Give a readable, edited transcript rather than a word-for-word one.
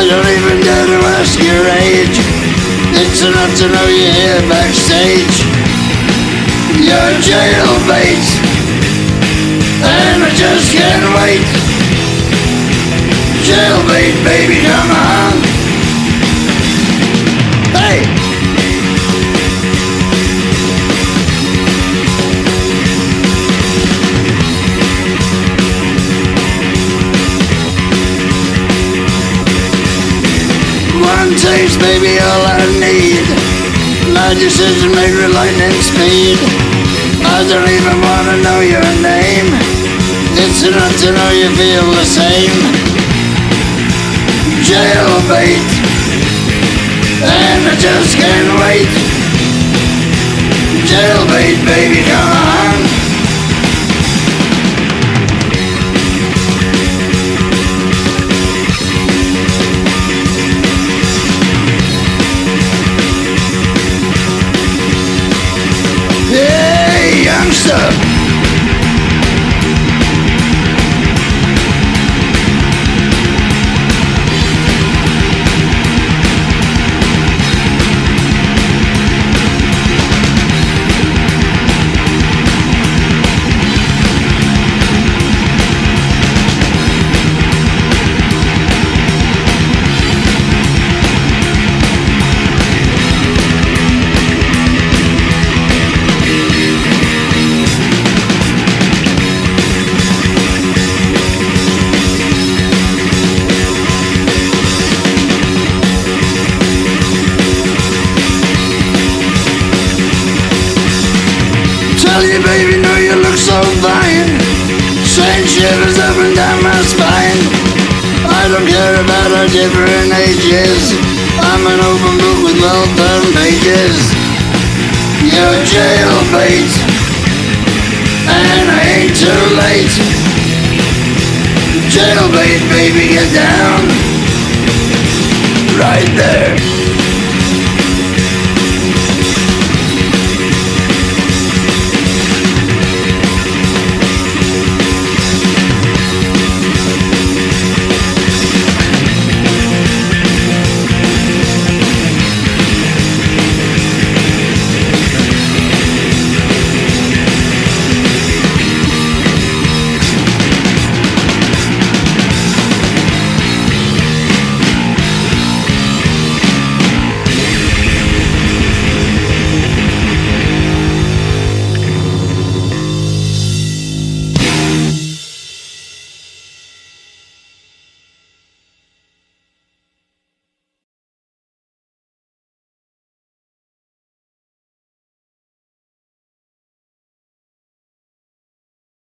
I don't even dare to ask your age. It's enough to know you're here backstage. You're jailbait, and I just can't wait. Jailbait, baby, come on. Hey! One taste, baby, all I need. My decision made with lightning speed. I don't even wanna know your name. It's enough to know you feel the same. Jailbait, and I just can't wait. Jailbait, baby, come on. Hey, youngster! Tell you, baby, know you look so fine. Send shivers up and down my spine. I don't care about our different ages. I'm an open book with well-turned pages. You're jailbait, and I ain't too late. Jailbait, baby, get down. Right there.